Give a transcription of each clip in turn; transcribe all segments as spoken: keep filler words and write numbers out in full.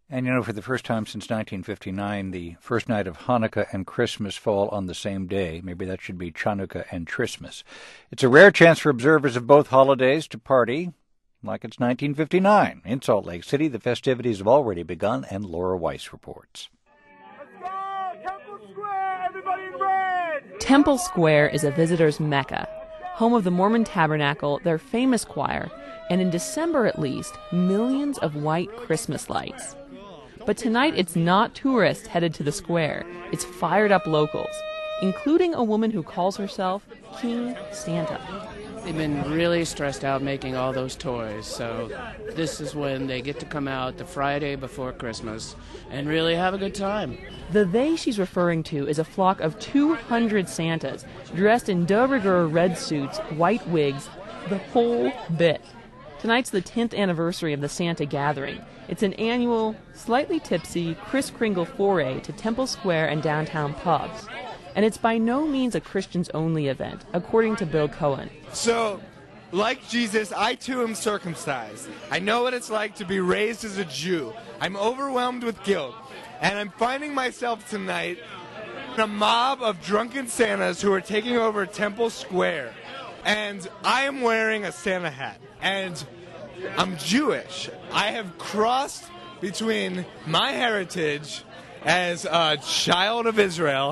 And you know, for the first time since nineteen fifty-nine, the first night of Hanukkah and Christmas fall on the same day. Maybe that should be Chanukah and Christmas. It's a rare chance for observers of both holidays to party like it's nineteen fifty-nine. In Salt Lake City, the festivities have already begun, and Laura Weiss reports. Let's go! Temple Square! Everybody in red! Temple Square is a visitor's mecca, home of the Mormon Tabernacle, their famous choir, and in December at least, millions of white Christmas lights. But tonight it's not tourists headed to the square, it's fired-up locals, including a woman who calls herself King Santa. They've been really stressed out making all those toys, so this is when they get to come out the Friday before Christmas and really have a good time. The they she's referring to is a flock of two hundred Santas, dressed in de rigueur red suits, white wigs, the whole bit. Tonight's the tenth anniversary of the Santa gathering. It's an annual, slightly tipsy, Kris Kringle foray to Temple Square and downtown pubs. And it's by no means a Christians-only event, according to Bill Cohen. So, like Jesus, I too am circumcised. I know what it's like to be raised as a Jew. I'm overwhelmed with guilt. And I'm finding myself tonight in a mob of drunken Santas who are taking over Temple Square. And I am wearing a Santa hat. And I'm Jewish. I have crossed between my heritage as a child of Israel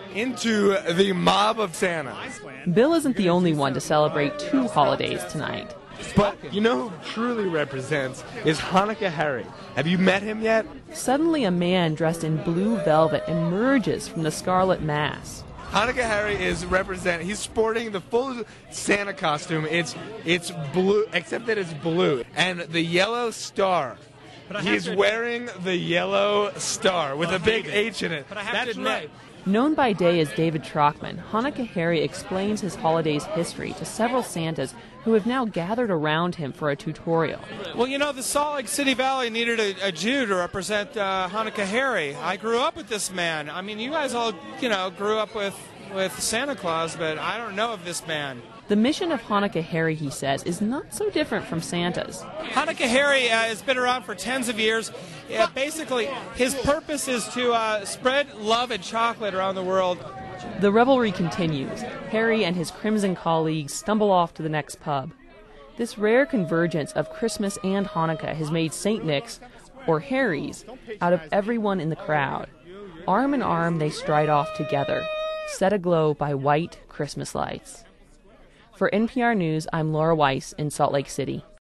into the mob of Santa. Bill isn't the only one to celebrate two holidays tonight. But you know who truly represents is Hanukkah Harry. Have you met him yet? Suddenly a man dressed in blue velvet emerges from the scarlet mass. Hanukkah Harry is represent. He's sporting the full Santa costume. It's it's blue, except that it's blue, and the yellow star. He's wearing the yellow star with a big H in it. That's right. Known by day as David Trockman, Hanukkah Harry explains his holiday's history to several Santas who have now gathered around him for a tutorial. Well, you know, the Salt Lake City Valley needed a, a Jew to represent uh, Hanukkah Harry. I grew up with this man. I mean, you guys all, you know, grew up with, with Santa Claus, but I don't know of this man. The mission of Hanukkah Harry, he says, is not so different from Santa's. Hanukkah Harry uh, has been around for tens of years. Uh, basically, his purpose is to uh, spread love and chocolate around the world. The revelry continues. Harry and his crimson colleagues stumble off to the next pub. This rare convergence of Christmas and Hanukkah has made Saint Nick's, or Harry's, out of everyone in the crowd. Arm in arm, they stride off together, set aglow by white Christmas lights. For N P R News, I'm Laura Weiss in Salt Lake City.